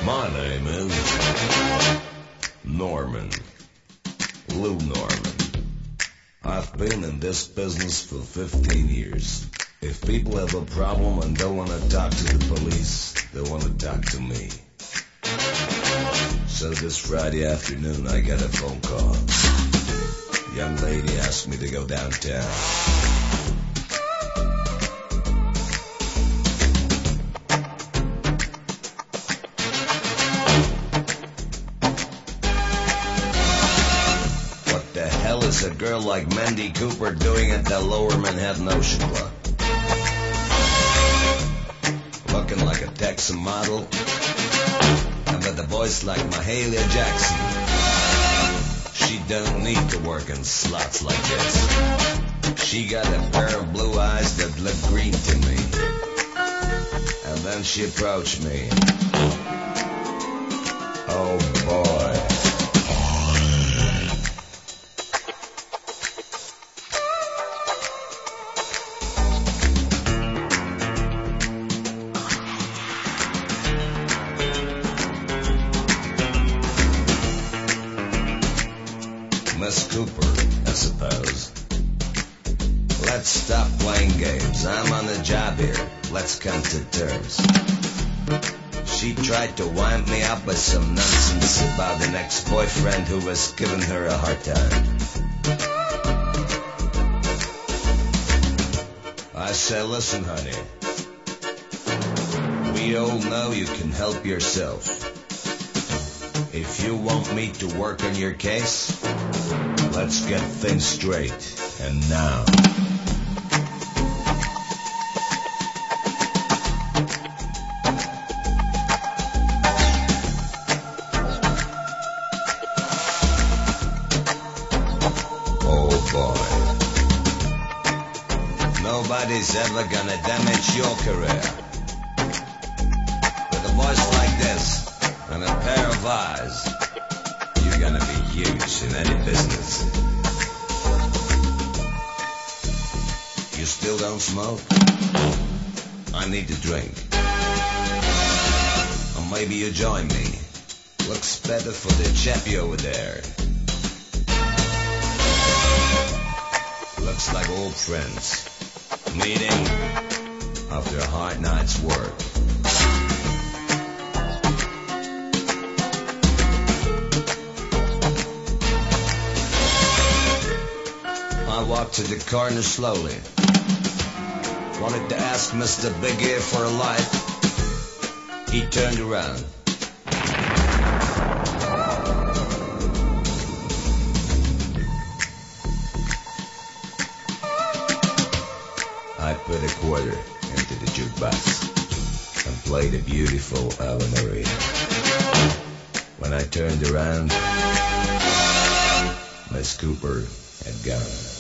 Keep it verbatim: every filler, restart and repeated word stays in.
My name is Norman, Lou Norman. I've been in this business for fifteen years. If people have a problem and don't want to talk to the police, they want to talk to me. So this Friday afternoon I got a phone call. Young lady asked me to go downtown. What the hell is a girl like Mandy Cooper doing at the Lower Manhattan Ocean Club? Looking like a Texan model, and with a voice like Mahalia Jackson. She don't need to work in slots like this. She got a pair of blue eyes that look green to me. And then she approached me. Oh boy. Miss Cooper, I suppose. Let's stop playing games. I'm on the job here. Let's come to terms. She tried to wind me up with some nonsense about an ex-boyfriend who was giving her a hard time. I said, listen, honey. We all know you can help yourself. If you want me to work on your case, let's get things straight, and now. Oh boy. Nobody's ever gonna damage your career. With a voice like this, and a pair of eyes, you're gonna be huge in any business. You still don't smoke? I need to drink. Or maybe you join me. Looks better for the chappie over there. Looks like old friends. Meeting after a hard night's work. I walked to the corner slowly. Wanted to ask Mister Big Ear for a light. He turned around. I put a quarter into the jukebox and played a beautiful Ave Maria. When I turned around, Miss Cooper had gone.